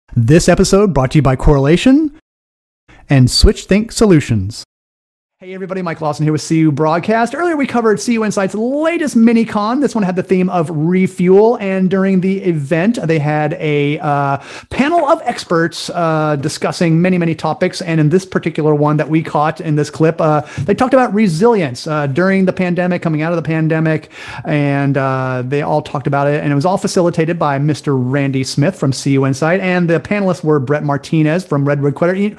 This episode brought to you by Correlation and SwitchThink Solutions. Hey everybody, Mike Lawson here with CU Broadcast. Earlier we covered CU Insight's latest mini-con. This one had the theme of refuel, and during the event they had a panel of experts discussing many topics, and in this particular one that we caught in this clip, they talked about resilience during the pandemic, coming out of the pandemic, and they all talked about it, and it was all facilitated by Mr. Randy Smith from CU Insight, and the panelists were Brett Martinez from Redwood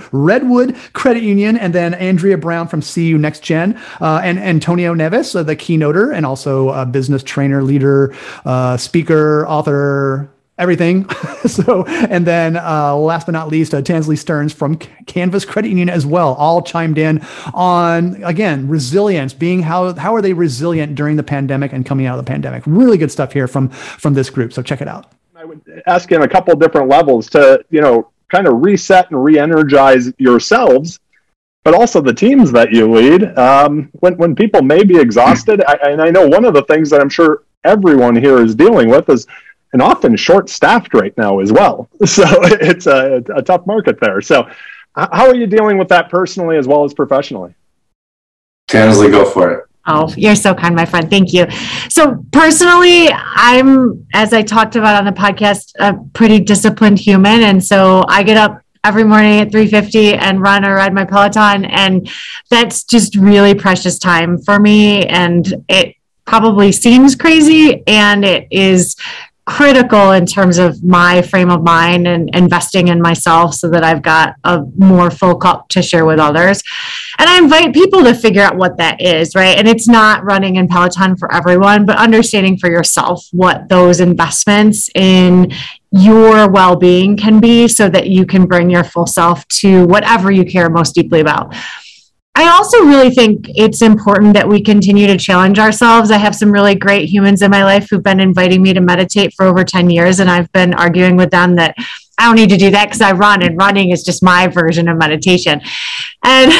Credit Union, and then Andrea Brown from CU Next Gen, and Antonio Neves, the keynoter, and also a business trainer, leader, speaker, author, everything. And then last but not least, Tansley Stearns from Canvas Credit Union as well, all chimed in on, again, resilience, being how are they resilient during the pandemic and coming out of the pandemic. Really good stuff here from this group. So check it out. I would ask in a couple of different levels to, kind of reset and re-energize yourselves, but also the teams that you lead. When people may be exhausted, and I know one of the things that I'm sure everyone here is dealing with is and often short-staffed right now as well. So it's a tough market there. So how are you dealing with that personally as well as professionally? Tansley, go for it. Oh, you're so kind, my friend. Thank you. So personally, I'm, as I talked about on the podcast, a pretty disciplined human. And so I get up every morning at 3:50 and run or ride my Peloton. And that's just really precious time for me. And it probably seems crazy, and it is critical in terms of my frame of mind and investing in myself so that I've got a more full cup to share with others. And I invite people to figure out what that is, right? And it's not running in Peloton for everyone, but understanding for yourself what those investments in your well-being can be so that you can bring your full self to whatever you care most deeply about. I also really think it's important that we continue to challenge ourselves. I have some really great humans in my life who've been inviting me to meditate for over 10 years, and I've been arguing with them that I don't need to do that because I run, and running is just my version of meditation. And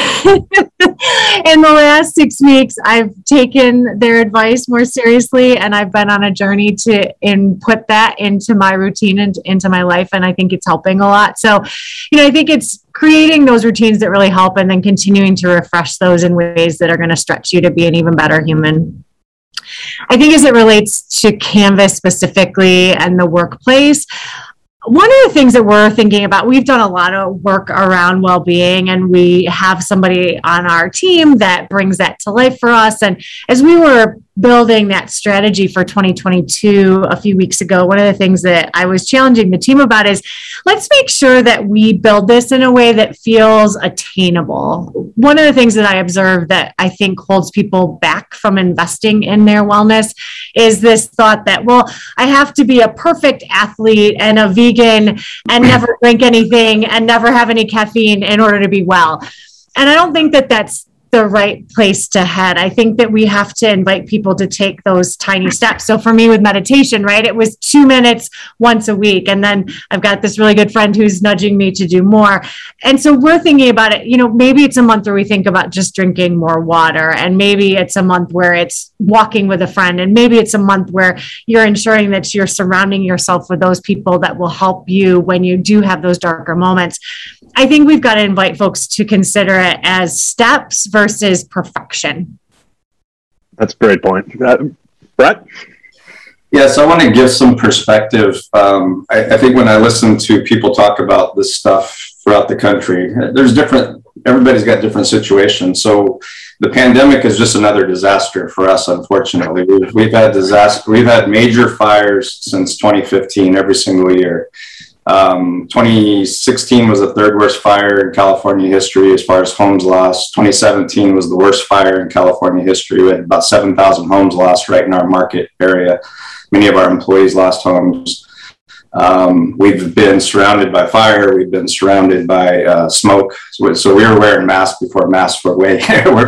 in the last 6 weeks, I've taken their advice more seriously, and I've been on a journey to input that into my routine and into my life, and I think it's helping a lot. So, I think it's creating those routines that really help, and then continuing to refresh those in ways that are going to stretch you to be an even better human. I think as it relates to Canvas specifically and the workplace, one of the things that we're thinking about, we've done a lot of work around well-being, and we have somebody on our team that brings that to life for us. And as we were building that strategy for 2022 a few weeks ago, one of the things that I was challenging the team about is let's make sure that we build this in a way that feels attainable. One of the things that I observed that I think holds people back from investing in their wellness is this thought that, well, I have to be a perfect athlete and a vegan and never drink anything and never have any caffeine in order to be well. And I don't think that that's the right place to head. I think that we have to invite people to take those tiny steps. So for me with meditation, right, it was 2 minutes once a week. And then I've got this really good friend who's nudging me to do more. And so we're thinking about it, maybe it's a month where we think about just drinking more water. And maybe it's a month where it's walking with a friend. And maybe it's a month where you're ensuring that you're surrounding yourself with those people that will help you when you do have those darker moments. I think we've got to invite folks to consider it as steps versus perfection. That's a great point. Brett? Yes, I want to give some perspective. I think when I listen to people talk about this stuff throughout the country, everybody's got different situations. So the pandemic is just another disaster for us, unfortunately. We've had major fires since 2015 every single year. 2016 was the third worst fire in California history as far as homes lost. 2017 was the worst fire in California history. We had about 7,000 homes lost right in our market area. Many of our employees lost homes. We've been surrounded by fire. We've been surrounded by smoke. So we were wearing masks before masks were way.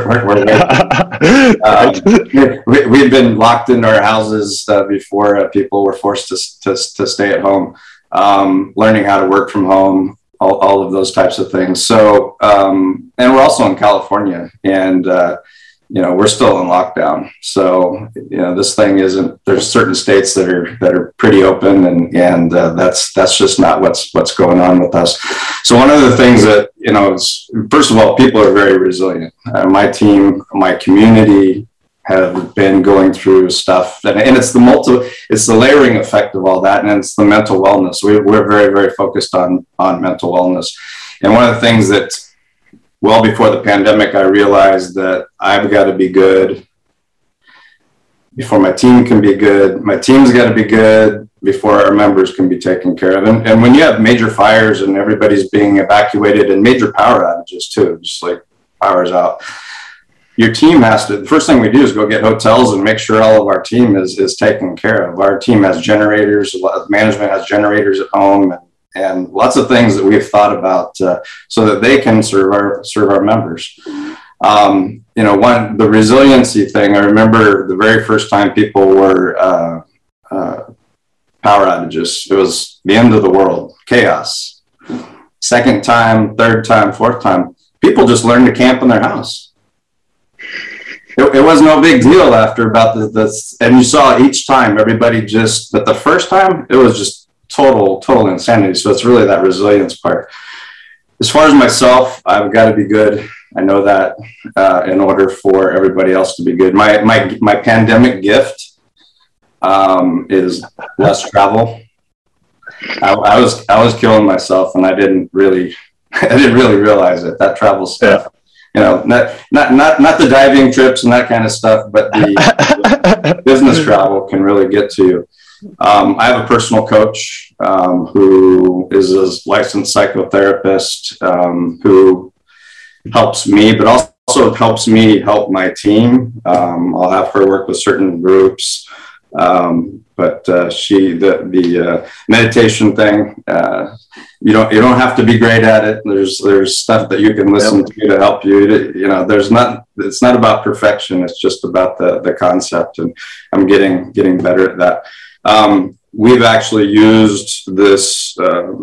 We've been locked into our houses before people were forced to stay at home. Learning how to work from home, all of those types of things. So, and we're also in California, and we're still in lockdown. So, this thing there's certain states that are pretty open, and that's just not what's going on with us. So one of the things that, is, first of all, people are very resilient. My team, my community have been going through stuff, and it's the layering effect of all that, and it's the mental wellness. We're very, very focused on mental wellness. And one of the things that, well before the pandemic, I realized that I've got to be good before my team can be good. My team's got to be good before our members can be taken care of. And when you have major fires and everybody's being evacuated, and major power outages too, just like power's out, your team the first thing we do is go get hotels and make sure all of our team is taken care of. Our team has generators, management has generators at home, and lots of things that we've thought about so that they can serve our members. The resiliency thing, I remember the very first time people were power outages. It was the end of the world, chaos. Second time, third time, fourth time, people just learned to camp in their house. It was no big deal after about this, and you saw each time everybody but the first time it was just total insanity. So it's really that resilience part. As far as myself, I've got to be good. I know that in order for everybody else to be good. My pandemic gift is less travel. I was killing myself, and I didn't really realize it. That travel stuff. Yeah. Not the diving trips and that kind of stuff, but the business travel can really get to you. I have a personal coach who is a licensed psychotherapist who helps me, but also helps me help my team. I'll have her work with certain groups, but the meditation thing, you don't have to be great at it. There's stuff that you can listen to help you. It's not about perfection. It's just about the concept, and I'm getting better at that. We've actually used this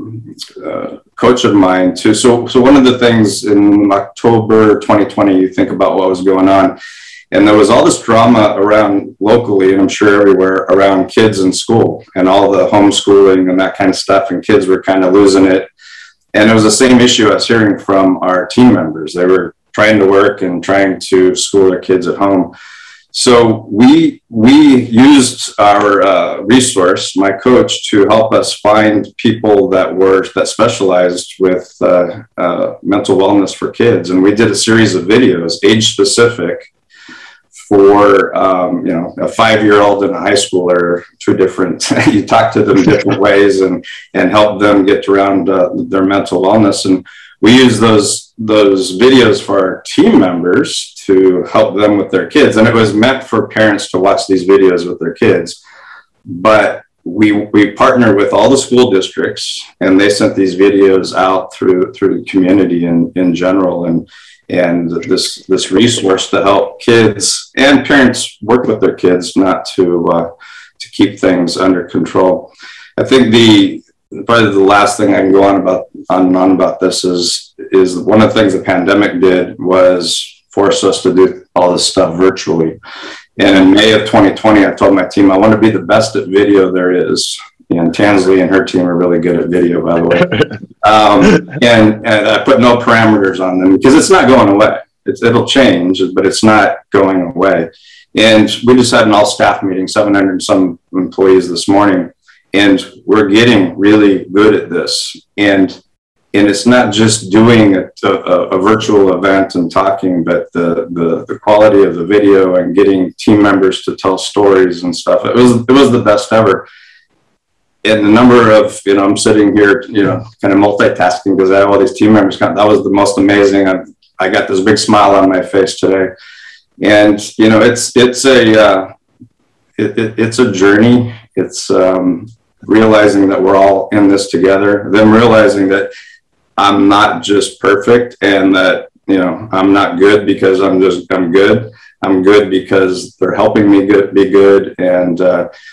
coach of mine too. So one of the things in October 2020, you think about what was going on, and there was all this drama around locally, and I'm sure everywhere, around kids in school and all the homeschooling and that kind of stuff, and kids were kind of losing it. And it was the same issue I was hearing from our team members. They were trying to work and trying to school their kids at home. So we used our resource, my coach, to help us find people that specialized with mental wellness for kids. And we did a series of videos, age specific, for a 5-year-old and a high schooler. Two different. You talk to them different ways and help them get around their mental wellness. And we use those videos for our team members to help them with their kids. And it was meant for parents to watch these videos with their kids. But we partnered with all the school districts, and they sent these videos out through the community in general. And this resource to help kids and parents work with their kids, not to keep things under control. I think probably the last thing I can go on about this is one of the things the pandemic did was force us to do all this stuff virtually. And in May of 2020, I told my team, I want to be the best at video there is. And Tansley and her team are really good at video, by the way. And I put no parameters on them because it's not going away. It'll change, but it's not going away. And we just had an all-staff meeting, 700 and some employees this morning, and we're getting really good at this. And it's not just doing a virtual event and talking, but the quality of the video and getting team members to tell stories and stuff. It was the best ever. And the number of, I'm sitting here, kind of multitasking because I have all these team members. That was the most amazing. I got this big smile on my face today. And, it's a journey. It's realizing that we're all in this together. Then realizing that I'm not just perfect, and that, I'm not good because I'm good. I'm good because they're helping me be good, and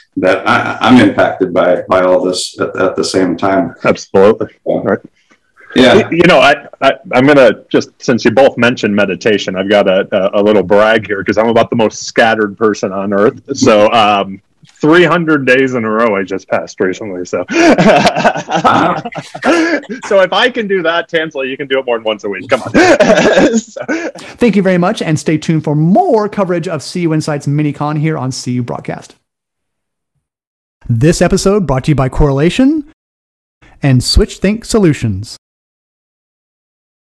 that I'm impacted by all this at the same time. Absolutely. Right. Yeah. You know, I'm going to just, since you both mentioned meditation, I've got a little brag here because I'm about the most scattered person on earth. So 300 days in a row I just passed recently. So so if I can do that, Tansla, you can do it more than once a week. Come on. Thank you very much, and stay tuned for more coverage of CU Insights MiniCon here on CU Broadcast. This episode brought to you by Correlation and SwitchThink Solutions.